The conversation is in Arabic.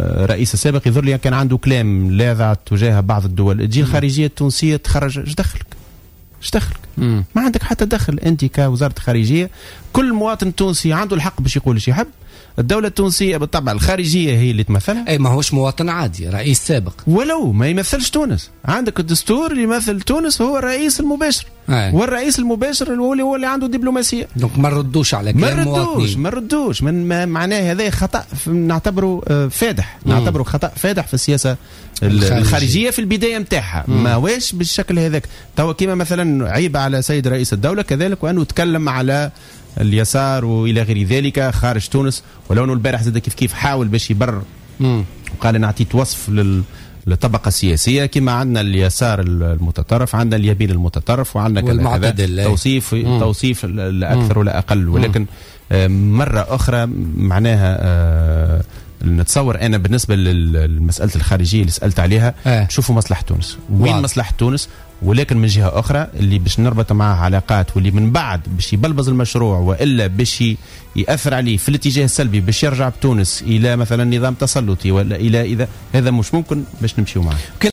الرئيس السابق يظهر لي كان عنده كلام لاذع تجاه بعض الدول. تجي الخارجيه التونسيه تخرج، ايش دخلك؟ ما عندك حتى دخل انت كوزاره خارجيه. كل مواطن تونسي عنده الحق باش يقول ايش يحب. الدولة التونسية بالطبع الخارجية هي اللي تمثلها. أي ما هوش مواطن عادي، رئيس سابق ولو ما يمثلش تونس. عندك الدستور اللي يمثل تونس هو الرئيس المباشر. والرئيس المباشر هو اللي عنده دبلوماسية. دونك ما نردوش على كلام مواطنين. ما نردوش معناه هذا خطأ نعتبره فادح. نعتبره خطأ فادح في السياسة الخارجية في البداية متاعها. ما واش بالشكل هذاك. توا كيما مثلا عيب على سيد رئيس الدولة كذلك وأنه تكلم على اليسار والى غير ذلك خارج تونس، ولو انه البارح زاد كيف حاول باش يبرر وقال انا اعطيت وصف للطبقه السياسيه كما عندنا اليسار المتطرف، عندنا اليمين المتطرف، وعندنا كذا توصيف لا اكثر ولا اقل. ولكن مره اخرى معناها نتصور انا بالنسبه للمساله الخارجيه اللي سالت عليها نشوفوا مصلحه تونس وين مصلحه تونس. ولكن من جهه اخرى اللي باش نربط معاه علاقات واللي من بعد باش يبلبز المشروع والا باش ياثر عليه في الاتجاه السلبي باش يرجع بتونس الى مثلا نظام تسلطي ولا الى اذا هذا مش ممكن باش نمشيو معاه.